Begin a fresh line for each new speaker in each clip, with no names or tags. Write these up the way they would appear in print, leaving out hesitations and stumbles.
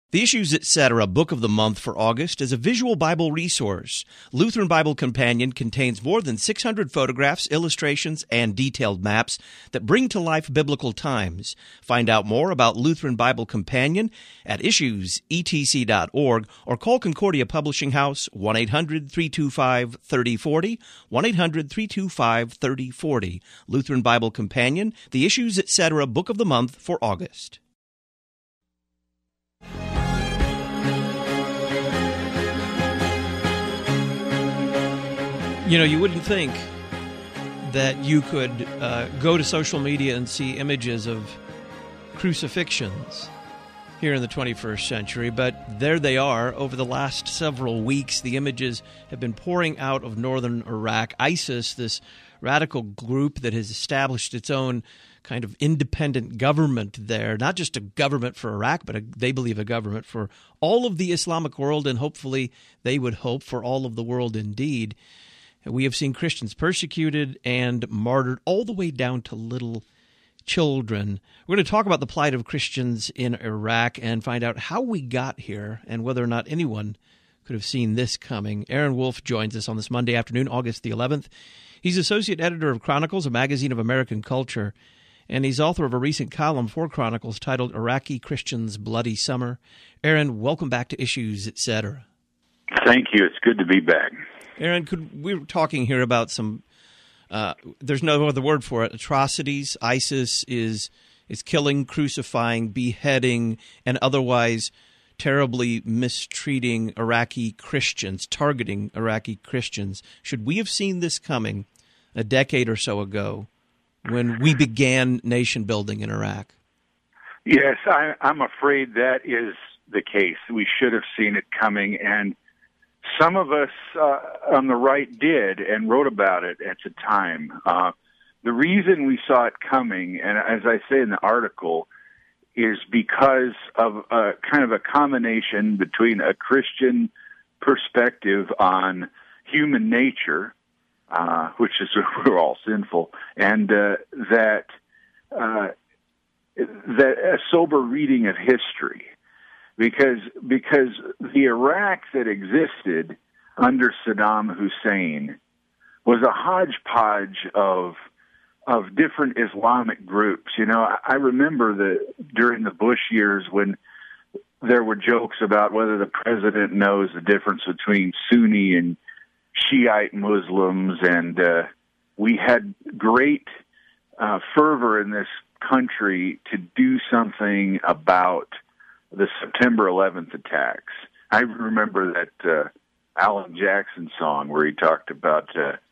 The Issues Etc. Book of the Month for August is a visual Bible resource. Lutheran Bible Companion contains more than 600 photographs, illustrations, and detailed maps that bring to life biblical times. Find out more about Lutheran Bible Companion at issuesetc.org or call Concordia Publishing House 1-800-325-3040, 1-800-325-3040. Lutheran Bible Companion, The Issues Etc. Book of the Month for August. You know, you wouldn't think that you could go to social media and see images of crucifixions here in the 21st century, but there they are. Over the last several weeks, the images have been pouring out of northern Iraq. ISIS, this radical group that has established its own kind of independent government there, not just a government for Iraq, but they believe a government for all of the Islamic world, and hopefully they would hope for all of the world indeed. We have seen Christians persecuted and martyred all the way down to little children. We're going to talk about the plight of Christians in Iraq and find out how we got here and whether or not anyone could have seen this coming. Aaron Wolf joins us on this Monday afternoon, August the 11th. He's associate editor of Chronicles, a magazine of American culture, and he's author of a recent column for Chronicles titled Iraqi Christians' Bloody Summer. Aaron, welcome back to Issues, Etc.
Thank you. It's good to be back.
Aaron, we were talking here about some, there's no other word for it, atrocities. ISIS is killing, crucifying, beheading, and otherwise terribly mistreating Iraqi Christians, targeting Iraqi Christians. Should we have seen this coming a decade or so ago when we began nation building in Iraq?
Yes, I'm afraid that is the case. We should have seen it coming, and some of us on the right did and wrote about it at the time. The reason we saw it coming, and as I say in the article, is because of a kind of a combination between a Christian perspective on human nature, which is we're all sinful, and that a sober reading of history. Because the Iraq that existed under Saddam Hussein was a hodgepodge of different Islamic groups. You know, I remember during the Bush years when there were jokes about whether the president knows the difference between Sunni and Shiite Muslims, and we had great fervor in this country to do something about the September 11th attacks. I remember that Alan Jackson song where he talked about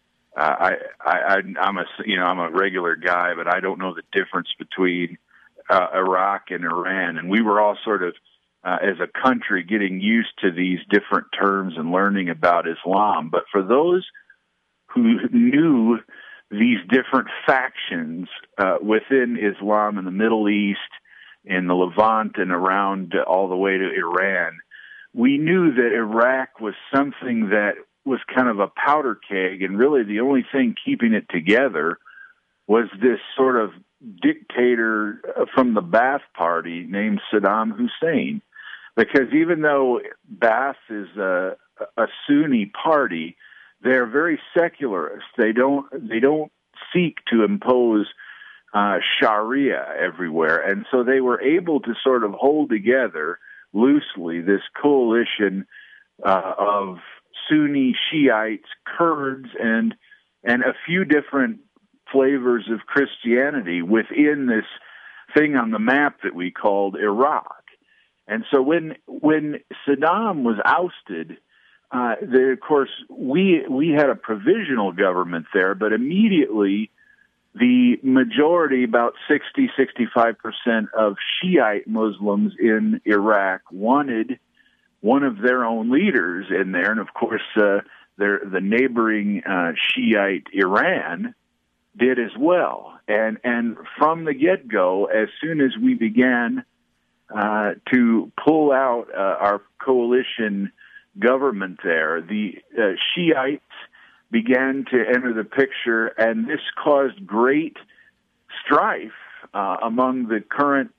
I'm a regular guy, but I don't know the difference between Iraq and Iran. And we were all sort of, as a country, getting used to these different terms and learning about Islam. But for those who knew these different factions within Islam in the Middle East, in the Levant and around all the way to Iran, we knew that Iraq was something that was kind of a powder keg, and really the only thing keeping it together was this sort of dictator from the Ba'ath Party named Saddam Hussein. Because even though Ba'ath is a Sunni party, they're very secularist. They don't seek to impose Sharia everywhere. And so they were able to sort of hold together loosely this coalition of Sunni Shiites, Kurds, and a few different flavors of Christianity within this thing on the map that we called Iraq. And so when Saddam was ousted, of course, we had a provisional government there, but immediately the majority, about 60-65% of Shiite Muslims in Iraq wanted one of their own leaders in there. And, of course, the neighboring Shiite Iran did as well. And from the get-go, as soon as we began to pull out our coalition government there, the Shiites began to enter the picture, and this caused great strife among the current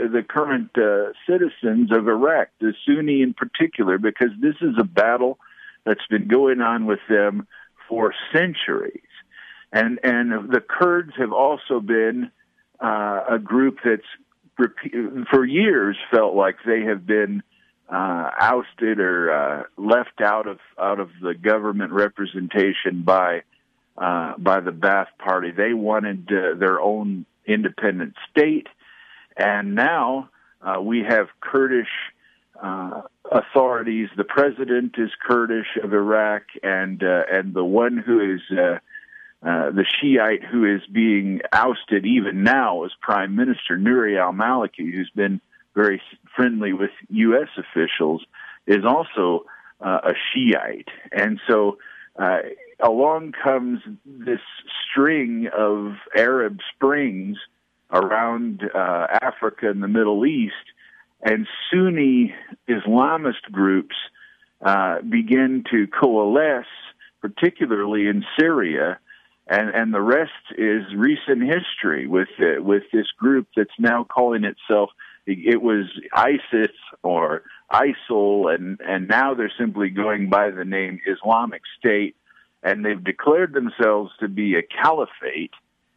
citizens of Iraq, the Sunni in particular, because this is a battle that's been going on with them for centuries. And the Kurds have also been a group that's for years felt like they have been ousted or left out of the government representation by the Ba'ath Party. They wanted their own independent state, and now we have Kurdish authorities. The president is Kurdish of Iraq, and the one who is the Shiite who is being ousted even now as Prime Minister, Nouri al-Maliki, who's been very friendly with U.S. officials, is also a Shiite. And so along comes this string of Arab Springs around Africa and the Middle East, and Sunni Islamist groups begin to coalesce, particularly in Syria, and the rest is recent history with this group that's now calling itself, it was ISIS or ISIL, and now they're simply going by the name Islamic State, and they've declared themselves to be a caliphate,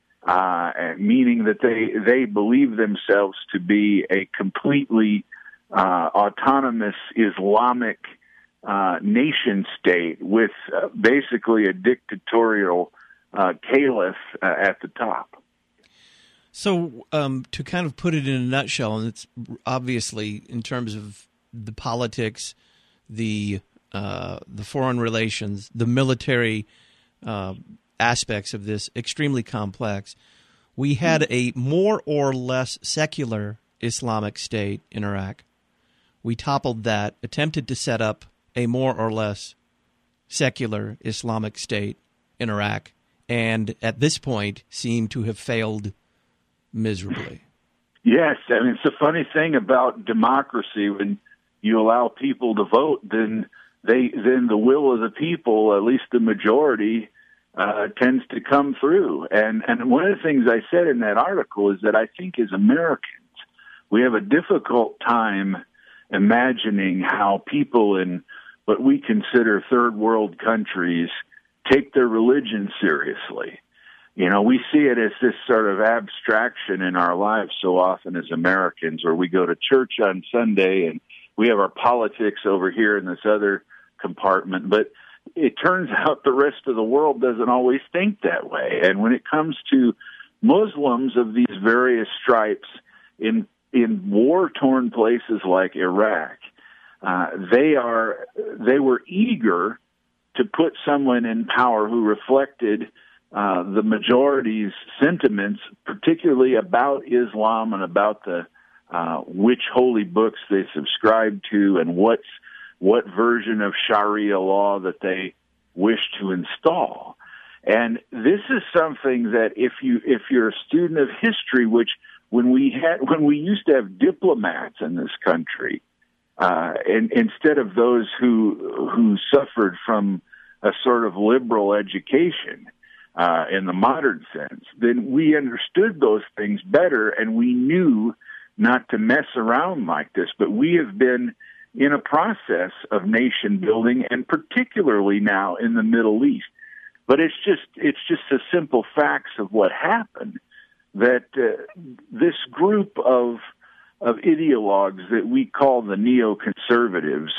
meaning that they believe themselves to be a completely autonomous Islamic nation state with basically a dictatorial caliph at the top.
So to kind of put it in a nutshell, and it's obviously in terms of the politics, the foreign relations, the military aspects of this, extremely complex. We had a more or less secular Islamic state in Iraq. We toppled that, attempted to set up a more or less secular Islamic state in Iraq, and at this point seem to have failed miserably.
Yes, I mean, it's a funny thing about democracy. When you allow people to vote, then the will of the people, at least the majority, tends to come through. And one of the things I said in that article is that I think as Americans, we have a difficult time imagining how people in what we consider third world countries take their religion seriously. You know, we see it as this sort of abstraction in our lives so often as Americans, where we go to church on Sunday and we have our politics over here in this other compartment. But it turns out the rest of the world doesn't always think that way. And when it comes to Muslims of these various stripes in war-torn places like Iraq, they were eager to put someone in power who reflected the majority's sentiments, particularly about Islam and about the which holy books they subscribe to and what version of Sharia law that they wish to install. And this is something that if you're a student of history, which when we used to have diplomats in this country, and instead of those who suffered from a sort of liberal education in the modern sense, then we understood those things better, and we knew not to mess around like this. But we have been in a process of nation building, and particularly now in the Middle East. But it's just the simple facts of what happened, that this group of ideologues that we call the neoconservatives,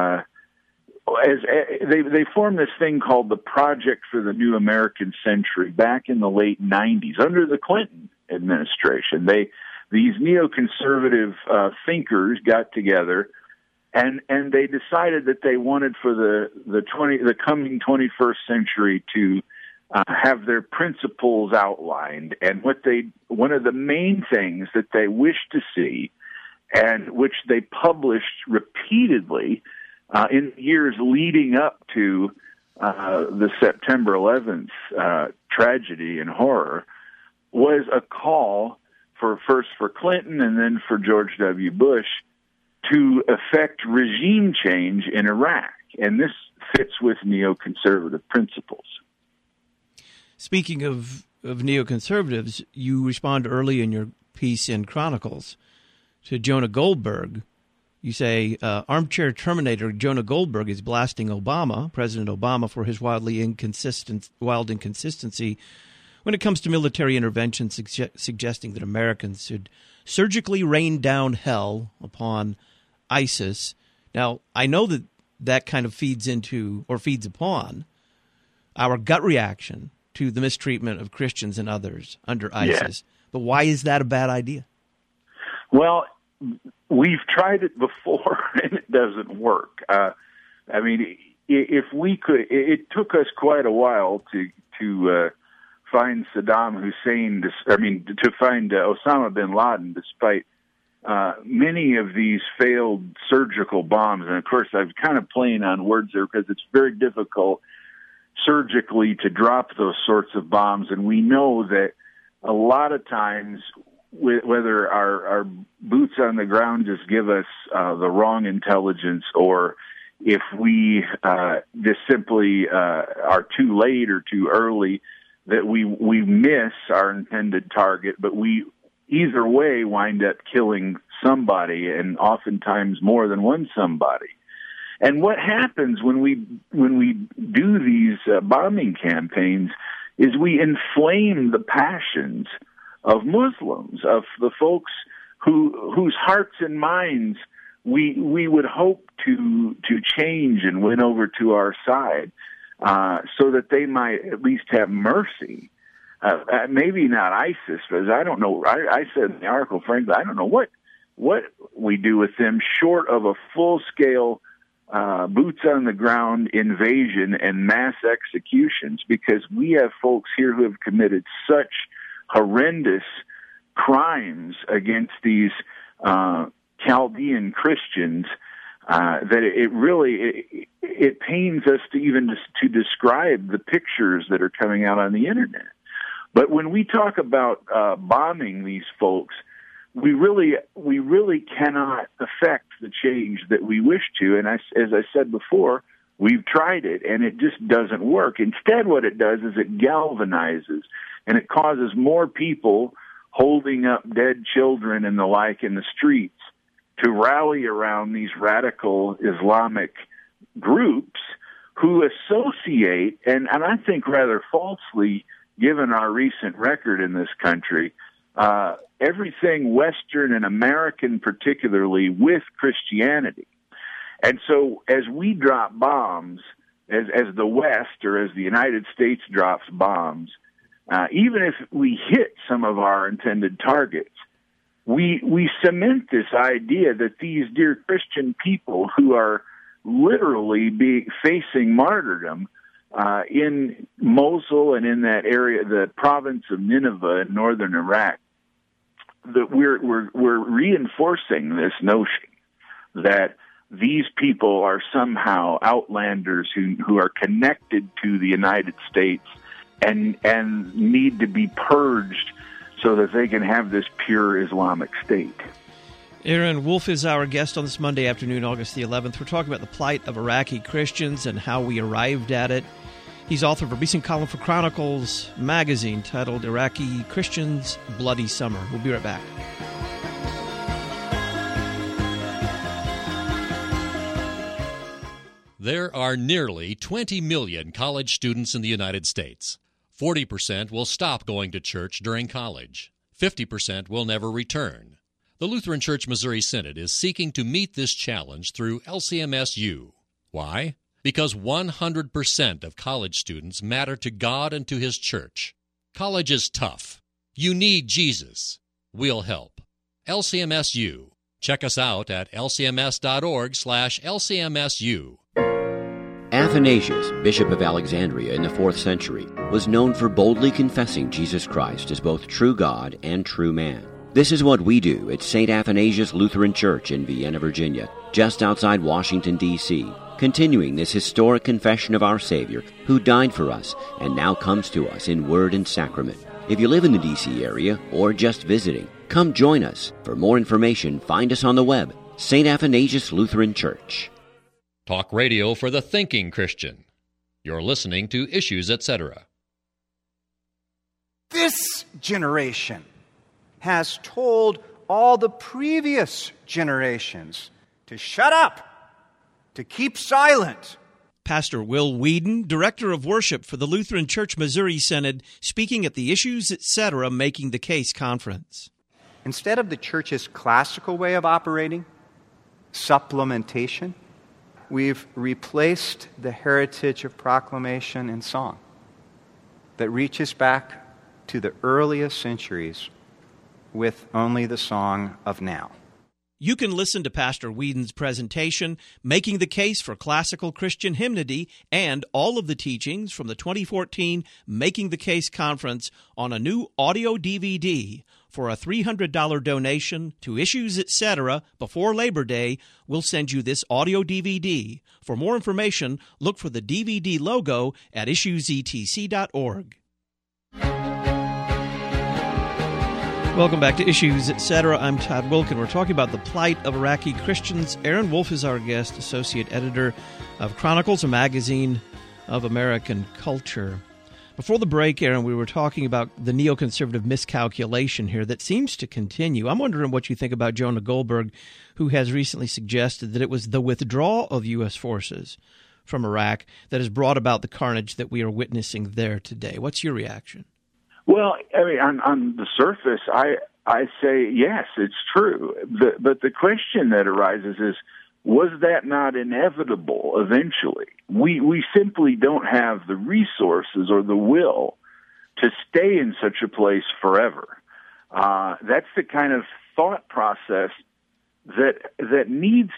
as they formed this thing called the Project for the New American Century back in the late 90s under the Clinton administration. These neoconservative thinkers got together and they decided that they wanted for the coming 21st century to have their principles outlined, and one of the main things that they wished to see, and which they published repeatedly in years leading up to the September 11th tragedy and horror, was a call first for Clinton and then for George W. Bush to effect regime change in Iraq. And this fits with neoconservative principles. Speaking
of neoconservatives, you respond early in your piece in Chronicles to Jonah Goldberg. You say, armchair Terminator Jonah Goldberg is blasting President Obama, for his wild inconsistency when it comes to military intervention, suggesting that Americans should surgically rain down hell upon ISIS. Now, I know that kind of feeds upon our gut reaction to the mistreatment of Christians and others under ISIS. Yeah. But why is that a bad idea?
Well, we've tried it before, and it doesn't work. I mean, if we could, it took us quite a while to find Saddam Hussein. To find Osama bin Laden, despite many of these failed surgical bombs. And of course, I'm kind of playing on words there because it's very difficult surgically to drop those sorts of bombs, and we know that a lot of times, whether our boots on the ground just give us the wrong intelligence, or if we just simply are too late or too early, that we miss our intended target, but we either way wind up killing somebody, and oftentimes more than one somebody. And what happens when we do these bombing campaigns is we inflame the passions of Muslims, of the folks whose hearts and minds we would hope to change and win over to our side, so that they might at least have mercy. Maybe not ISIS, because I don't know. I said in the article, frankly, I don't know what we do with them short of a full-scale boots on the ground invasion and mass executions, because we have folks here who have committed such horrendous crimes against these Chaldean Christians that it really pains us to even to describe the pictures that are coming out on the internet. But when we talk about bombing these folks, we really cannot affect the change that we wish to. And as I said before, we've tried it, and it just doesn't work. Instead, what it does is it galvanizes, and it causes more people holding up dead children and the like in the streets to rally around these radical Islamic groups who associate, and I think rather falsely, given our recent record in this country, everything Western and American particularly with Christianity. And so as we drop bombs, as the West or as the United States drops bombs, even if we hit some of our intended targets, we cement this idea that these dear Christian people who are literally facing martyrdom in Mosul and in that area, the province of Nineveh in northern Iraq, that we're reinforcing this notion that these people are somehow outlanders who are connected to the United States and need to be purged so that they can have this pure Islamic state.
Aaron Wolf is our guest on this Monday afternoon, August the 11th. We're talking about the plight of Iraqi Christians and how we arrived at it. He's author of a recent column for Chronicles magazine titled Iraqi Christians' Bloody Summer. We'll be right back.
There are nearly 20 million college students in the United States. 40% will stop going to church during college. 50% will never return. The Lutheran Church Missouri Synod is seeking to meet this challenge through LCMSU. Why? Because 100% of college students matter to God and to His church. College is tough. You need Jesus. We'll help. LCMSU. Check us out at lcms.org/LCMSU.
Athanasius, Bishop of Alexandria in the 4th century, was known for boldly confessing Jesus Christ as both true God and true man. This is what we do at St. Athanasius Lutheran Church in Vienna, Virginia, just outside Washington, D.C., continuing this historic confession of our Savior, who died for us and now comes to us in word and sacrament. If you live in the D.C. area or just visiting, come join us. For more information, find us on the web, St. Athanasius Lutheran Church.
Talk radio for the thinking Christian. You're listening to Issues, Etc.
This generation has told all the previous generations to shut up, to keep silent.
Pastor Will Whedon, Director of Worship for the Lutheran Church Missouri Synod, speaking at the Issues Etc. Making the Case conference.
Instead of the church's classical way of operating, supplementation, we've replaced the heritage of proclamation and song that reaches back to the earliest centuries with only the song of now.
You can listen to Pastor Whedon's presentation, Making the Case for Classical Christian Hymnody, and all of the teachings from the 2014 Making the Case conference on a new audio DVD. For a $300 donation to Issues Etc. before Labor Day, we'll send you this audio DVD. For more information, look for the DVD logo at issuesetc.org. Welcome back to Issues Etc. I'm Todd Wilken. We're talking about the plight of Iraqi Christians. Aaron Wolf is our guest, associate editor of Chronicles, a magazine of American culture. Before the break, Aaron, we were talking about the neoconservative miscalculation here that seems to continue. I'm wondering what you think about Jonah Goldberg, who has recently suggested that it was the withdrawal of U.S. forces from Iraq that has brought about the carnage that we are witnessing there today. What's your reaction?
Well, I mean, on the surface, I say yes, it's true. But the question that arises is, was that not inevitable eventually? We simply don't have the resources or the will to stay in such a place forever. That's the kind of thought process that needs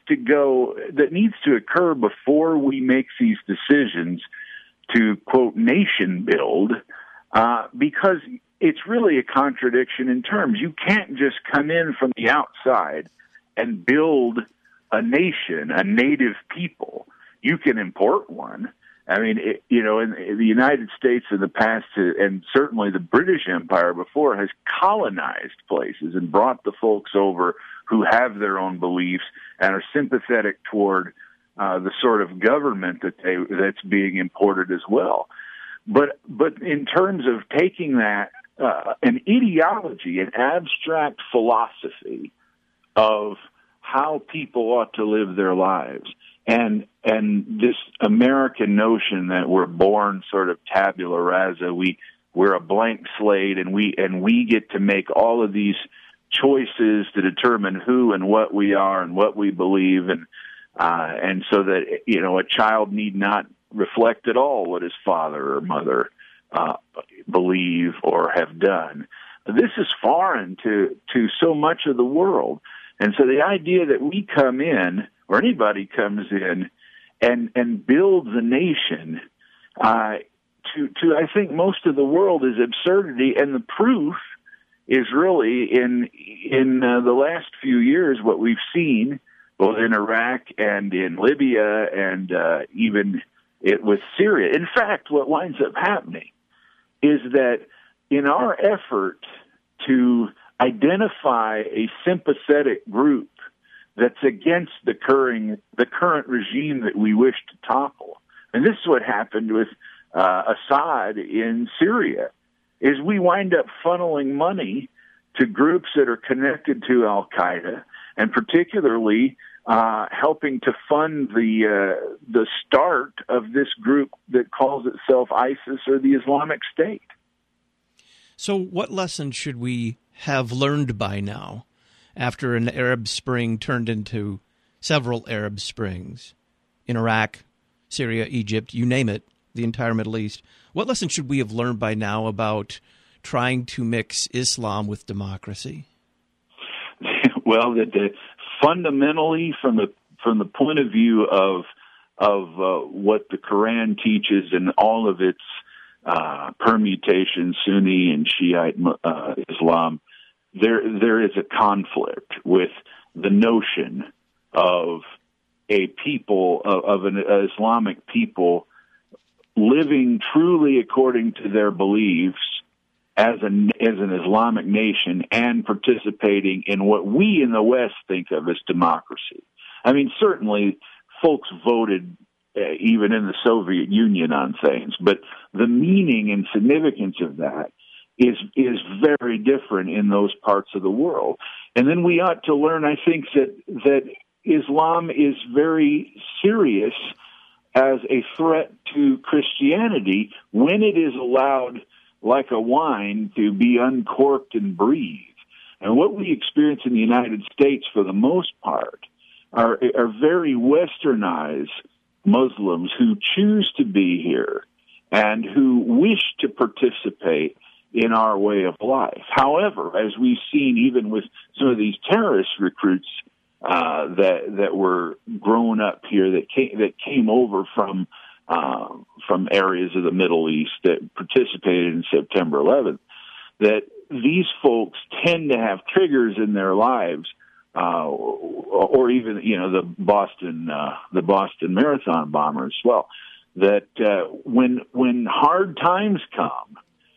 to occur before we make these decisions to, quote, nation build. Because it's really a contradiction in terms. You can't just come in from the outside and build a nation, a native people. You can import one. I mean, in the United States in the past, and certainly the British Empire before, has colonized places and brought the folks over who have their own beliefs and are sympathetic toward the sort of government that's being imported as well. But in terms of taking that, an ideology, an abstract philosophy of how people ought to live their lives, and this American notion that we're born sort of tabula rasa, we're a blank slate, and we get to make all of these choices to determine who and what we are and what we believe, and so that a child need not reflect at all what his father or mother believe or have done. This is foreign to so much of the world. And so the idea that we come in, or anybody comes in, and builds a nation, to I think most of the world is absurdity, and the proof is really in the last few years what we've seen, both in Iraq and in Libya and even with Syria. In fact, what winds up happening is that in our effort to identify a sympathetic group that's against the current regime that we wish to topple, and this is what happened with Assad in Syria, is we wind up funneling money to groups that are connected to Al-Qaeda, and particularly helping to fund the start of this group that calls itself ISIS or the Islamic State.
So what lessons should we have learned by now after an Arab Spring turned into several Arab Springs in Iraq, Syria, Egypt, you name it, the entire Middle East? What lessons should we have learned by now about trying to mix Islam with democracy?
Well, fundamentally, from the point of view of what the Quran teaches and all of its permutations, Sunni and Shiite Islam, there is a conflict with the notion of a people, of an Islamic people, living truly according to their beliefs as an Islamic nation and participating in what we in the West think of as democracy. I mean, certainly folks voted even in the Soviet Union on things, but the meaning and significance of that is very different in those parts of the world. And then we ought to learn, I think, that Islam is very serious as a threat to Christianity when it is allowed, like a wine, to be uncorked and breathe. And what we experience in the United States, for the most part, are very westernized Muslims who choose to be here and who wish to participate in our way of life. However, as we've seen even with some of these terrorist recruits that were grown up here, that came over from areas of the Middle East that participated in September 11th, that these folks tend to have triggers in their lives, or even the Boston Marathon bomber as well. That when hard times come,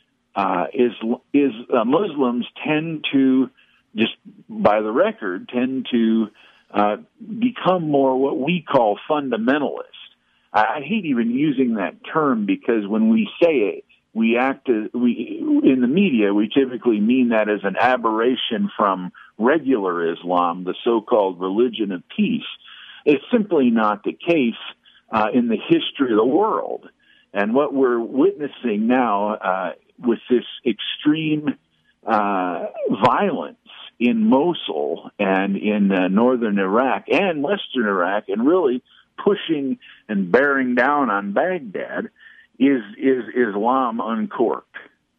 Muslims tend to, just by the record, become more what we call fundamentalist. I hate even using that term because when we say it, in the media, we typically mean that as an aberration from regular Islam, the so-called religion of peace. It's simply not the case in the history of the world. And what we're witnessing now with this extreme violence in Mosul and in northern Iraq and western Iraq, and really pushing and bearing down on Baghdad, is Islam uncorked.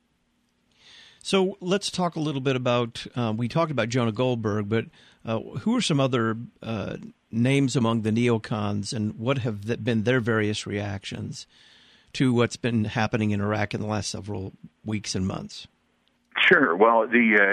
So let's talk a little bit about, we talked about Jonah Goldberg, but who are some other names among the neocons, and what have been their various reactions to what's been happening in Iraq in the last several weeks and months?
Sure. Well,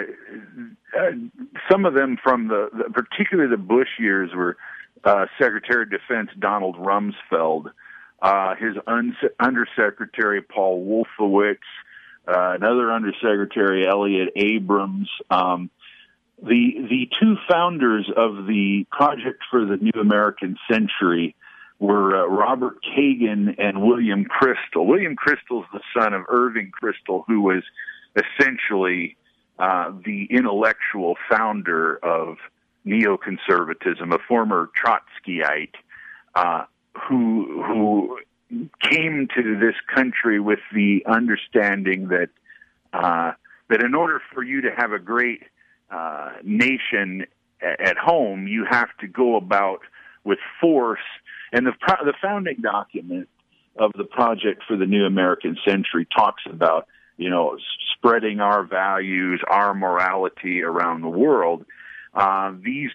some of them from particularly the Bush years were Secretary of Defense Donald Rumsfeld, his Undersecretary Paul Wolfowitz, another Undersecretary Elliot Abrams. The two founders of the Project for the New American Century were Robert Kagan and William Kristol. William Kristol's the son of Irving Kristol, who was essentially the intellectual founder of neoconservatism, a former Trotskyite, who came to this country with the understanding that in order for you to have a great nation at home, you have to go about with force. And the founding document of the Project for the New American Century talks about, spreading our values, our morality around the world. These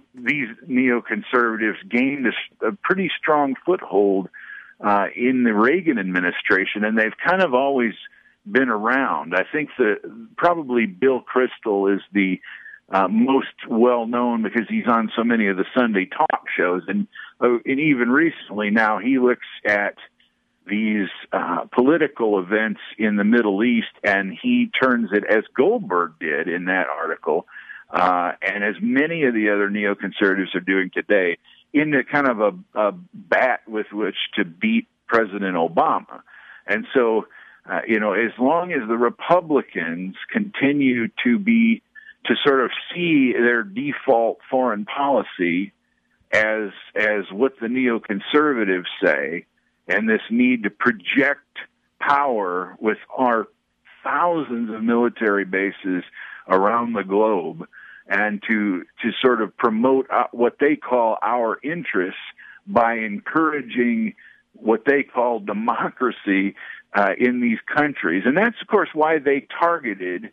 neoconservatives gained a pretty strong foothold in the Reagan administration, and they've kind of always been around. I think probably Bill Kristol is the most well-known because he's on so many of the Sunday talk shows, and even recently now he looks at these political events in the Middle East, and he turns it, as Goldberg did in that article, and as many of the other neoconservatives are doing today, into kind of a bat with which to beat President Obama. And so, as long as the Republicans continue to sort of see their default foreign policy as what the neoconservatives say, and this need to project power with our thousands of military bases around the globe, and to sort of promote what they call our interests by encouraging what they call democracy in these countries. And that's, of course, why they targeted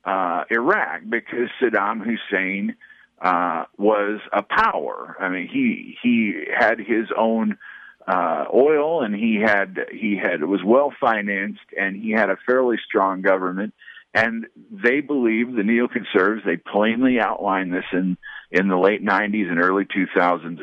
Iraq, because Saddam Hussein was a power. I mean, he had his own oil, and he was well financed, and he had a fairly strong government. And they believe, the neoconservatives, they plainly outlined this in the late 90s and early 2000s,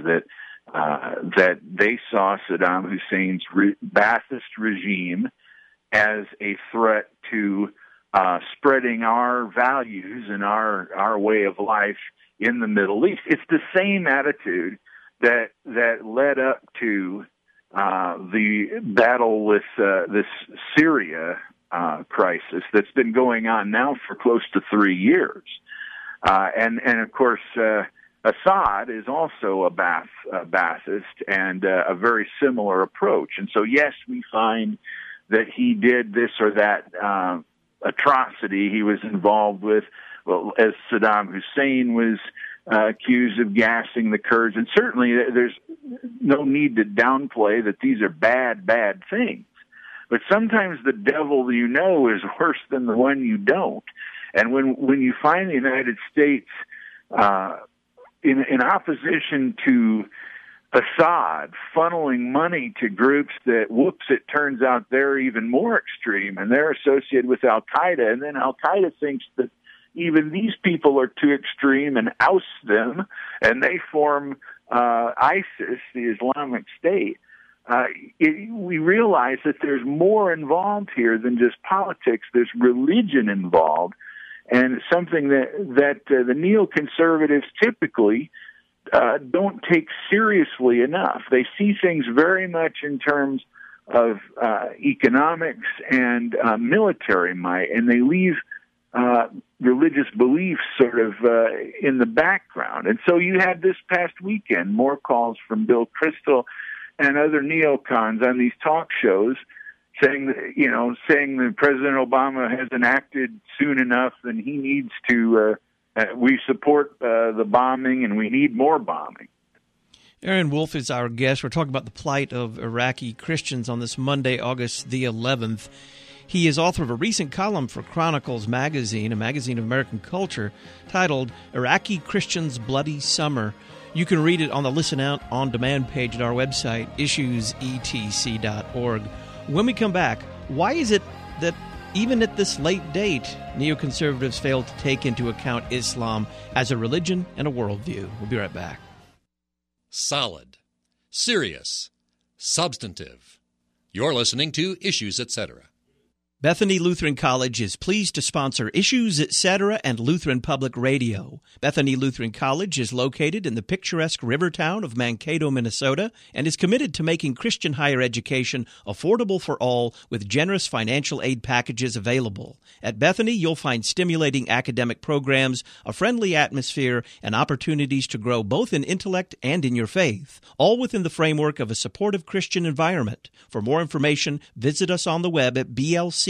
that they saw Saddam Hussein's Ba'athist regime as a threat to spreading our values and our way of life in the Middle East. It's the same attitude that led up to the battle with this Syria crisis that's been going on now for close to 3 years. And of course, Assad is also a Ba'athist and a very similar approach. And so, yes, we find that he did this or that atrocity he was involved with, well, as Saddam Hussein was accused of gassing the Kurds. And certainly there's no need to downplay that these are bad things. But sometimes the devil you know is worse than the one you don't. And when you find the United States in opposition to Assad funneling money to groups that, it turns out they're even more extreme, and they're associated with Al-Qaeda, and then Al-Qaeda thinks that even these people are too extreme and ousts them, and they form ISIS, the Islamic State. We realize that there's more involved here than just politics. There's religion involved, and something that the neoconservatives typically don't take seriously enough. They see things very much in terms of economics and military might, and they leave religious beliefs sort of in the background. And so you had this past weekend more calls from Bill Kristol and other neocons on these talk shows saying that President Obama hasn't acted soon enough and he needs to, we support the bombing and we need more bombing.
Aaron Wolf is our guest. We're talking about the plight of Iraqi Christians on this Monday, August the 11th. He is author of a recent column for Chronicles magazine, a magazine of American culture, titled Iraqi Christians' Bloody Summer. You can read it on the Listen Out On Demand page at our website, issuesetc.org. When we come back, why is it that even at this late date, neoconservatives fail to take into account Islam as a religion and a worldview? We'll be right back.
Solid, serious, substantive. You're listening to Issues, Etc.
Bethany Lutheran College is pleased to sponsor Issues, Etc. and Lutheran Public Radio. Bethany Lutheran College is located in the picturesque river town of Mankato, Minnesota, and is committed to making Christian higher education affordable for all with generous financial aid packages available. At Bethany, you'll find stimulating academic programs, a friendly atmosphere, and opportunities to grow both in intellect and in your faith, all within the framework of a supportive Christian environment. For more information, visit us on the web at blc.edu.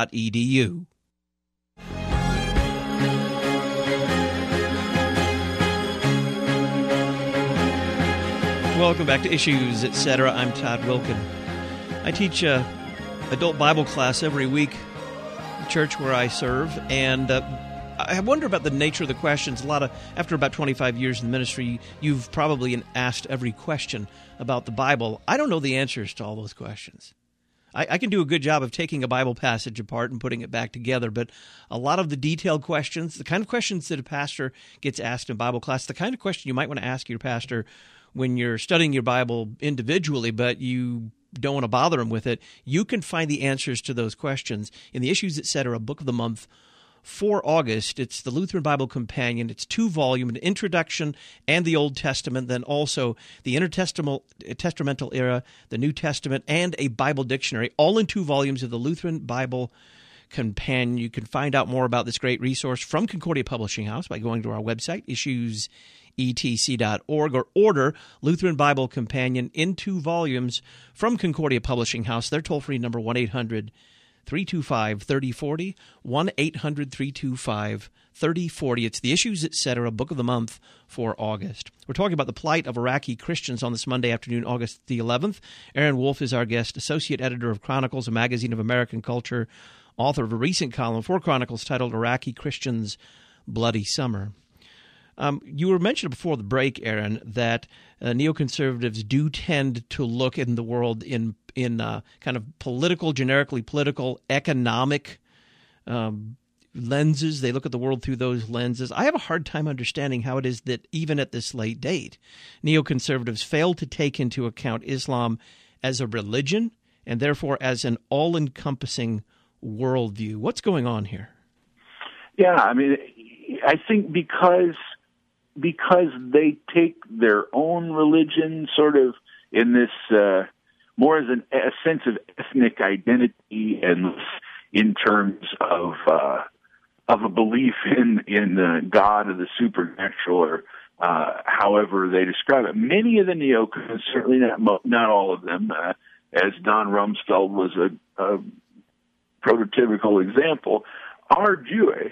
Welcome back to Issues, Etc. I'm Todd Wilkin. I teach adult Bible class every week at the church where I serve, and I wonder about the nature of the questions. After about 25 years in the ministry, you've probably asked every question about the Bible. I don't know the answers to all those questions. I can do a good job of taking a Bible passage apart and putting it back together, but a lot of the detailed questions, the kind of questions that a pastor gets asked in Bible class, the kind of question you might want to ask your pastor when you're studying your Bible individually, but you don't want to bother him with it, you can find the answers to those questions in the Issues, Etc. Book of the Month for August. It's the Lutheran Bible Companion. It's 2-volume, an introduction and the Old Testament, then also the intertestamental era, the New Testament, and a Bible dictionary, all in 2 volumes of the Lutheran Bible Companion. You can find out more about this great resource from Concordia Publishing House by going to our website, issuesetc.org, or order Lutheran Bible Companion in 2 volumes from Concordia Publishing House. Their toll-free number, 1-800-325-3040, 1-800-325-3040. It's the Issues, Etc. Book of the Month for August. We're talking about the plight of Iraqi Christians on this Monday afternoon, August the 11th. Aaron Wolf is our guest, associate editor of Chronicles, a magazine of American culture, author of a recent column for Chronicles titled Iraqi Christians' Bloody Summer. You were mentioned before the break, Aaron, that neoconservatives do tend to look in the world in kind of political, generically political, economic lenses. They look at the world through those lenses. I have a hard time understanding how it is that even at this late date, neoconservatives fail to take into account Islam as a religion and therefore as an all-encompassing worldview. What's going on here? Yeah, I mean, I think because they take their own religion sort of in this more as a sense of ethnic identity and
in terms of a belief in God or the supernatural, or however they describe it. Many of the neocons, certainly not all of them, as Don Rumsfeld was a prototypical example, are Jewish,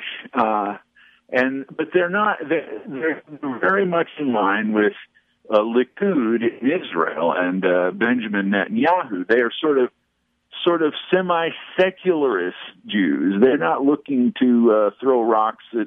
but they're not. They're very much in line with Likud in Israel and Benjamin Netanyahu. They are sort of semi-secularist Jews. They're not looking to throw rocks at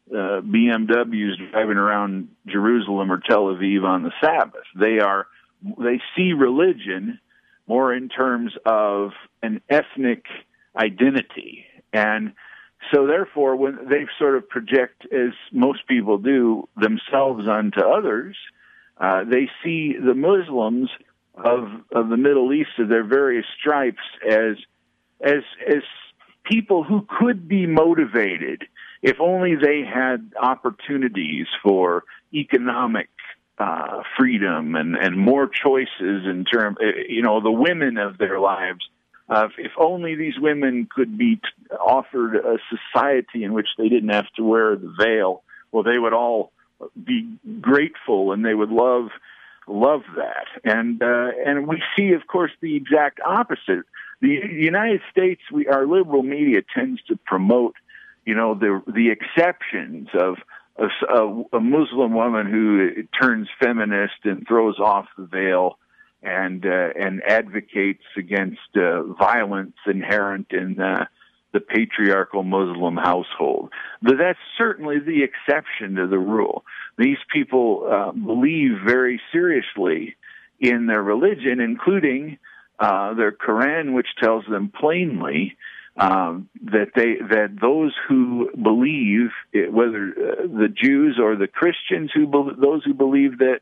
BMWs driving around Jerusalem or Tel Aviv on the Sabbath. They see religion more in terms of an ethnic identity. And so therefore, when they sort of project, as most people do, themselves onto others, they see the Muslims of the Middle East, of their various stripes, as people who could be motivated if only they had opportunities for economic freedom and more choices in terms, the women of their lives. If only these women could be offered a society in which they didn't have to wear the veil, well, they would all be grateful and they would love that. And we see, of course, the exact opposite. The United States, our liberal media tends to promote, the exceptions of a Muslim woman who turns feminist and throws off the veil and advocates against violence inherent in the patriarchal Muslim household. But that's certainly the exception to the rule. These people believe very seriously in their religion, including their Quran, which tells them plainly that those who believe, whether the Jews or the Christians, those who believe that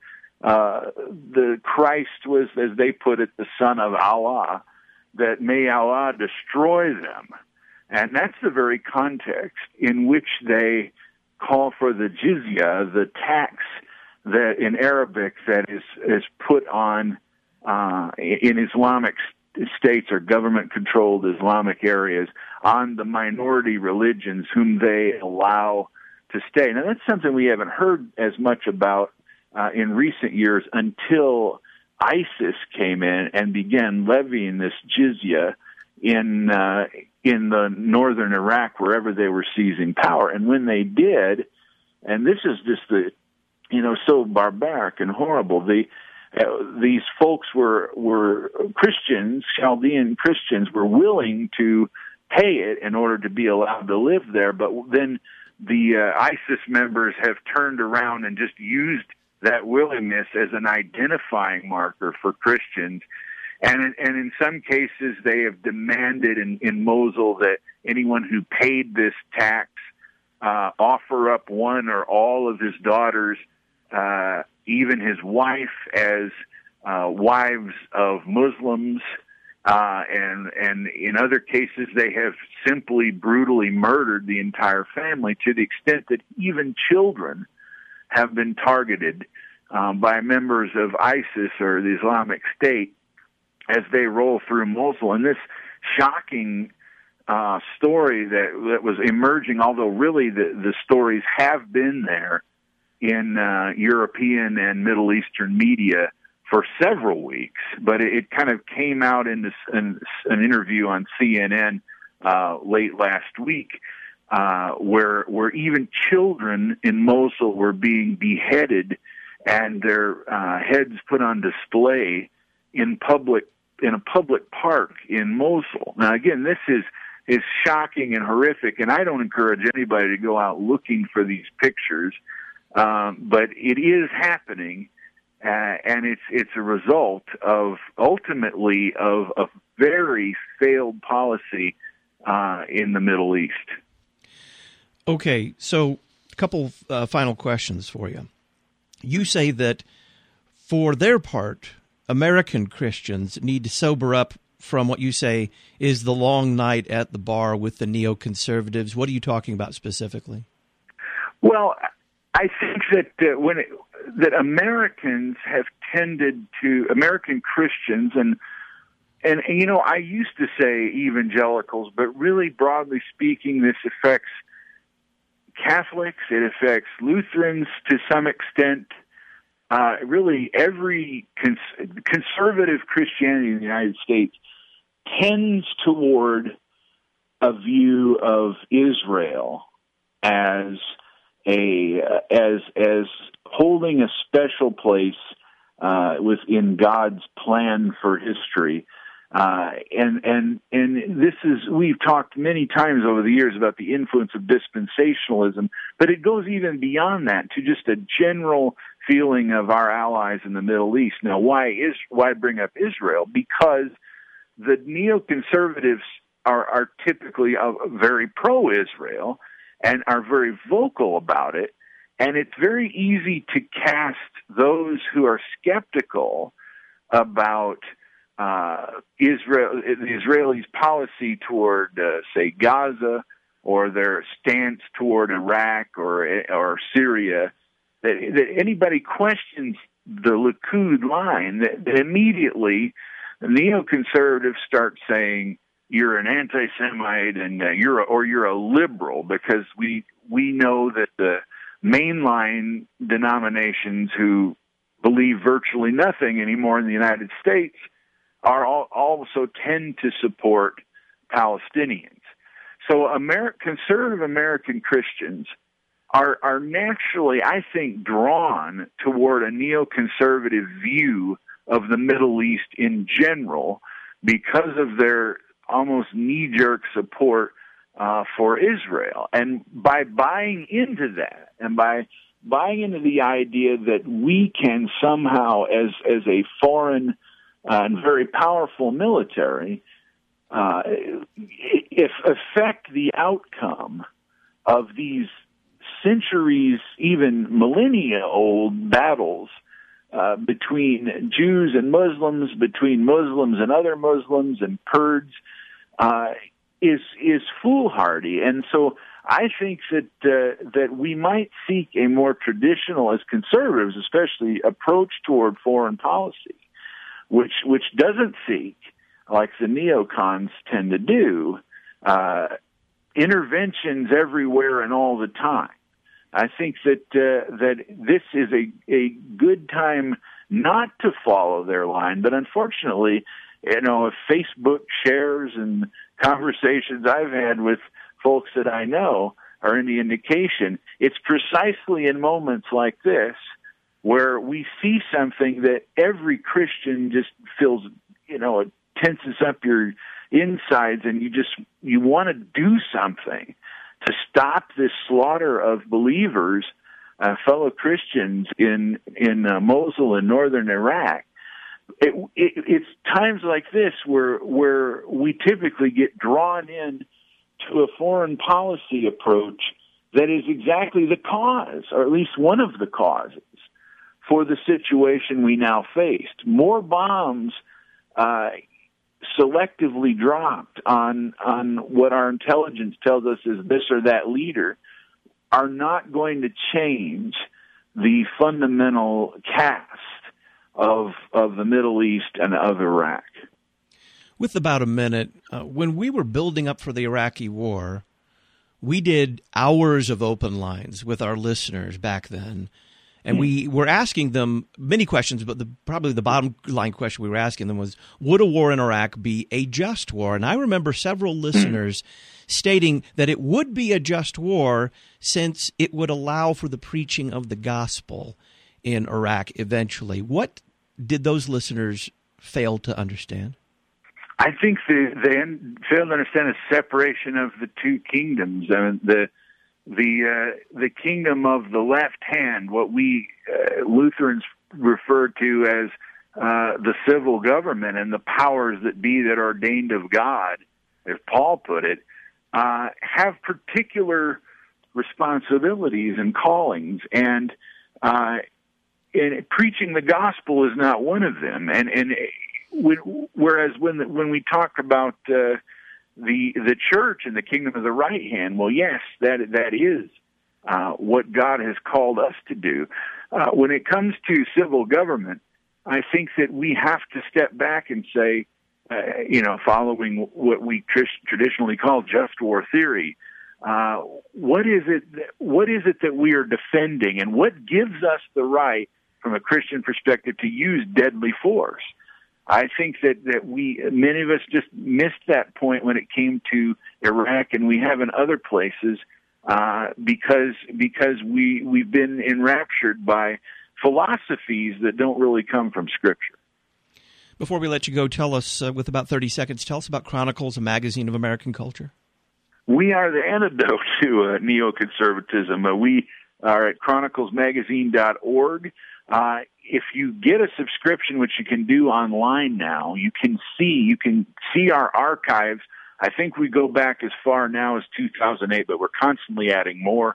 the Christ was, as they put it, the son of Allah, that may Allah destroy them. And that's the very context in which they call for the jizya, the tax that in Arabic that is put on in Islamic states or government-controlled Islamic areas on the minority religions whom they allow to stay. Now, that's something we haven't heard as much about in recent years until ISIS came in and began levying this jizya in the northern Iraq, wherever they were seizing power. And when they did, and this is just so barbaric and horrible, these folks were Christians, Chaldean Christians, were willing to pay it in order to be allowed to live there. But then the ISIS members have turned around and just used that willingness as an identifying marker for Christians. And in some cases, they have demanded in Mosul that anyone who paid this tax offer up one or all of his daughters, even his wife, as wives of Muslims. And in other cases, they have simply brutally murdered the entire family, to the extent that even children have been targeted by members of ISIS or the Islamic State as they roll through Mosul. And this shocking story that was emerging, although really the stories have been there in European and Middle Eastern media for several weeks, but it kind of came out in an interview on CNN late last week, where even children in Mosul were being beheaded and their heads put on display in a public park in Mosul. Now, again, this is shocking and horrific, and I don't encourage anybody to go out looking for these pictures, but it is happening, and it's a result of ultimately of a very failed policy in the Middle East.
Okay, so a couple final questions for you. You say that for their part, American Christians need to sober up from what you say is the long night at the bar with the neoconservatives. What are you talking about specifically?
Well, I think that that Americans have tended to, American Christians, and And I used to say evangelicals, but really broadly speaking, this affects Catholics, it affects Lutherans to some extent. Really, every conservative Christianity in the United States tends toward a view of Israel as holding a special place within God's plan for history. And this is, we've talked many times over the years about the influence of dispensationalism, but it goes even beyond that to just a general feeling of our allies in the Middle East. Now, why bring up Israel? Because the neoconservatives are typically very pro-Israel and are very vocal about it. And it's very easy to cast those who are skeptical about Israel, the Israelis' policy toward, say, Gaza, or their stance toward Iraq or Syria, that anybody questions the Likud line, that immediately the neoconservatives start saying you're an anti-Semite and you're a liberal, because we know that the mainline denominations who believe virtually nothing anymore in the United States also tend to support Palestinians. So conservative American Christians are naturally, I think, drawn toward a neoconservative view of the Middle East in general because of their almost knee-jerk support for Israel. And by buying into that, and by buying into the idea that we can somehow, as a foreign and very powerful military, affect the outcome of these centuries, even millennia-old battles between Jews and Muslims, between Muslims and other Muslims and Kurds, is foolhardy. And so I think that we might seek a more traditional, as conservatives especially, approach toward foreign policy, which doesn't seek, like the neocons tend to do, interventions everywhere and all the time. I think that this is a good time not to follow their line, but unfortunately, if Facebook shares and conversations I've had with folks that I know are any indication, it's precisely in moments like this where we see something that every Christian just feels, it tenses up your insides, and you want to do something to stop this slaughter of believers, fellow Christians in Mosul in northern Iraq. It's times like this where we typically get drawn in to a foreign policy approach that is exactly the cause, or at least one of the causes, for the situation we now faced. More bombs selectively dropped on what our intelligence tells us is this or that leader are not going to change the fundamental cast of the Middle East and of Iraq.
With about a minute, when we were building up for the Iraqi war, we did hours of open lines with our listeners back then. And we were asking them many questions, but probably the bottom line question we were asking them was, would a war in Iraq be a just war? And I remember several listeners stating that it would be a just war since it would allow for the preaching of the gospel in Iraq eventually. What did those listeners fail to understand?
I think they failed to understand the separation of the two kingdoms. The kingdom of the left hand, what we Lutherans refer to as the civil government and the powers that be that are ordained of God, as Paul put it, have particular responsibilities and callings, and preaching the gospel is not one of them. Whereas when we talk about the church and the kingdom of the right hand, well, yes, that is what God has called us to do. When it comes to civil government, I think that we have to step back and say, following what we traditionally call just war theory. What is it that we are defending, and what gives us the right, from a Christian perspective, to use deadly force? I think that many of us just missed that point when it came to Iraq, and we have in other places, because we've been enraptured by philosophies that don't really come from Scripture.
Before we let you go, tell us, with about 30 seconds, tell us about Chronicles, a magazine of American culture.
We are the antidote to neoconservatism. We are at chroniclesmagazine.org. If you get a subscription, which you can do online now, you can see our archives. I think we go back as far now as 2008, but we're constantly adding more.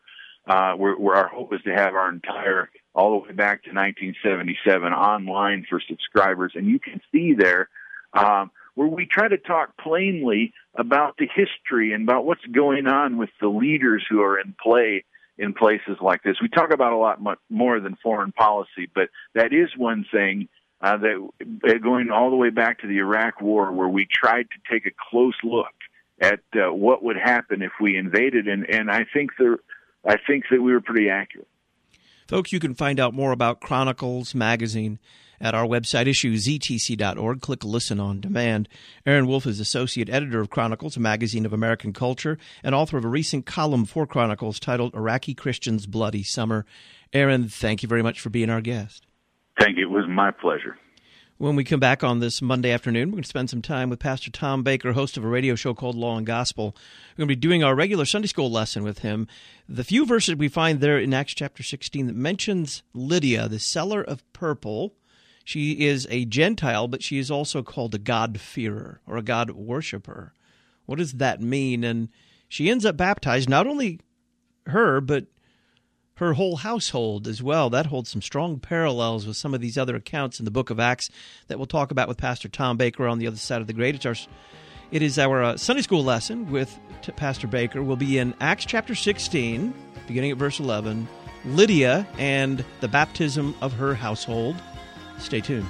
Our hope is to have our entire, all the way back to 1977, online for subscribers. And you can see there where we try to talk plainly about the history and about what's going on with the leaders who are in play in places like this. We talk about a lot much more than foreign policy, but that is one thing that going all the way back to the Iraq War, where we tried to take a close look at what would happen if we invaded, and I think that we were pretty accurate.
Folks, you can find out more about Chronicles Magazine at our website, issuesetc.org. Click Listen on Demand. Aaron Wolf is Associate Editor of Chronicles, a magazine of American culture, and author of a recent column for Chronicles titled Iraqi Christians' Bloody Summer. Aaron, thank you very much for being our guest.
Thank you. It was my pleasure.
When we come back on this Monday afternoon, we're going to spend some time with Pastor Tom Baker, host of a radio show called Law and Gospel. We're going to be doing our regular Sunday school lesson with him. The few verses we find there in Acts chapter 16 that mentions Lydia, the seller of purple. She is a Gentile, but she is also called a God-fearer or a God worshiper. What does that mean? And she ends up baptized, not only her, but her whole household as well. That holds some strong parallels with some of these other accounts in the book of Acts that we'll talk about with Pastor Tom Baker on the other side of the grate. It is our Sunday school lesson with Pastor Baker. We'll be in Acts chapter 16, beginning at verse 11, Lydia and the baptism of her household. Stay tuned.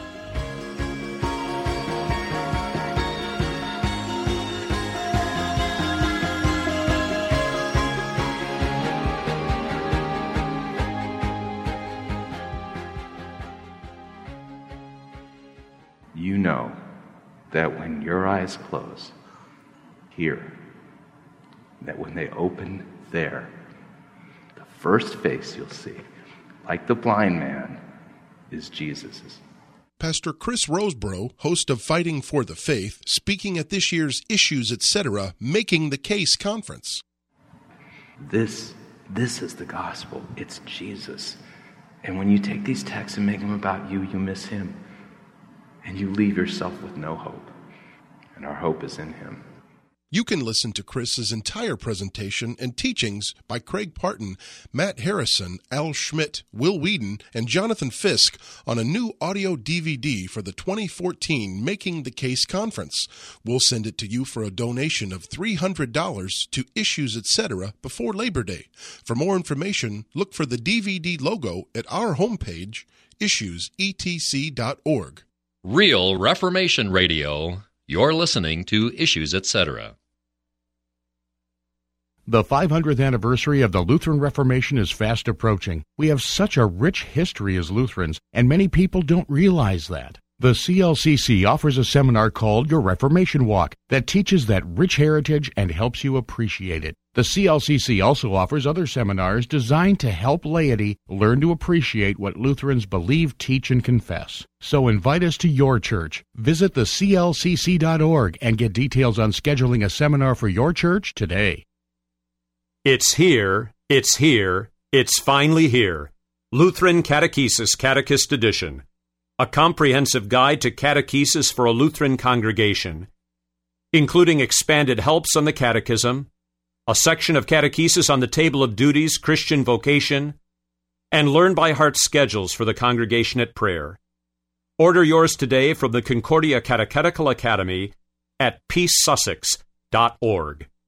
You know that when your eyes close here, that when they open there, the first face you'll see, like the blind man, is Jesus's.
Pastor Chris Rosebrough, host of Fighting for the Faith, speaking at this year's Issues, Etc., Making the Case conference.
This is the gospel. It's Jesus. And when you take these texts and make them about you, you miss him. And you leave yourself with no hope. And our hope is in him.
You can listen to Chris's entire presentation and teachings by Craig Parton, Matt Harrison, Al Schmidt, Will Whedon, and Jonathan Fisk on a new audio DVD for the 2014 Making the Case conference. We'll send it to you for a donation of $300 to Issues, Etc. before Labor Day. For more information, look for the DVD logo at our homepage, issuesetc.org.
Real Reformation Radio. You're listening to Issues, Etc.
The 500th anniversary of the Lutheran Reformation is fast approaching. We have such a rich history as Lutherans, and many people don't realize that. The CLCC offers a seminar called Your Reformation Walk that teaches that rich heritage and helps you appreciate it. The CLCC also offers other seminars designed to help laity learn to appreciate what Lutherans believe, teach, and confess. So invite us to your church. Visit theclcc.org and get details on scheduling a seminar for your church today.
It's here, it's finally here. Lutheran Catechesis Catechist Edition. A comprehensive guide to catechesis for a Lutheran congregation, including expanded helps on the catechism, a section of catechesis on the table of duties, Christian vocation, and learn-by-heart schedules for the congregation at prayer. Order yours today from the Concordia Catechetical Academy at peacesussex.org.